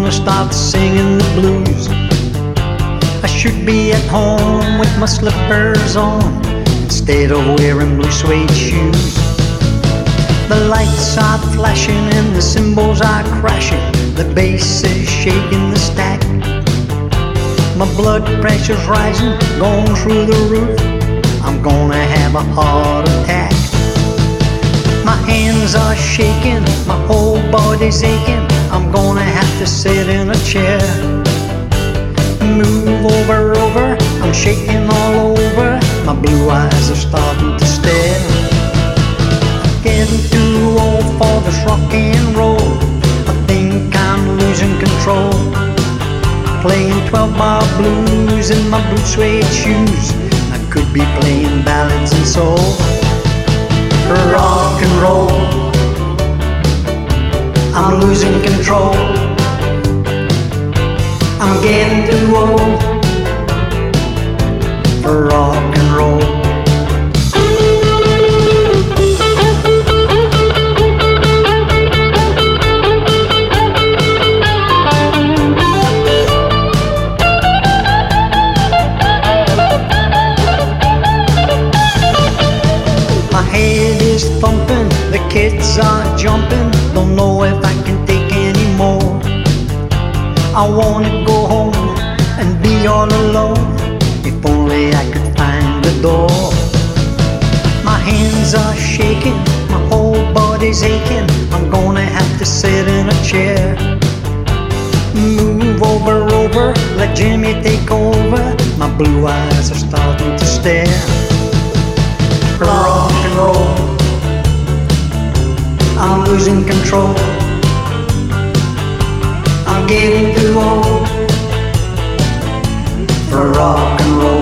gonna start singing the blues. I should be at home with my slippers on instead of wearing blue suede shoes. The lights are flashing and the cymbals are crashing, the bass is shaking the stack. My blood pressure's rising, going through the roof. I'm gonna have a heart attack. My hands are shaking, my whole body's aching. I'm gonna have to sit in a chair. Move over, I'm shaking all over. My blue eyes are starting to stare. I'm getting too old for this rock and roll. I think I'm losing control. Playing 12-bar blues in my blue suede shoes. I could be playing ballads and soul. Rock and roll, I'm losing control. I'm getting too old for rock and roll. My head is thumping, the kids are jumping. Don't know if I can take any more. I wanna go home and be all alone. If only I could find the door. My hands are shaking, my whole body's aching. I'm gonna have to sit in a chair. Move over, let Jimmy take over. My blue eyes are starting to stare. Rock and roll, I'm losing control. I'm getting too old for rock and roll.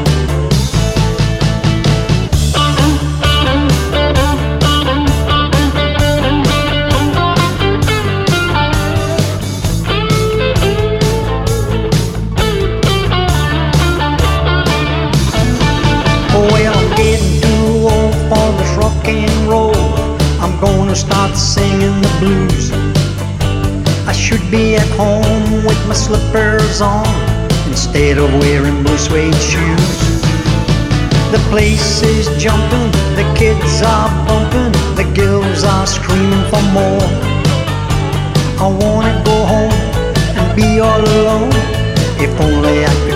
Well, I'm getting too old for this rock and roll. I'm gonna start singing the blues. I should be at home with my slippers on instead of wearing blue suede shoes. The place is jumping, the kids are bumping, the girls are screaming for more. I wanna go home and be all alone. If only I could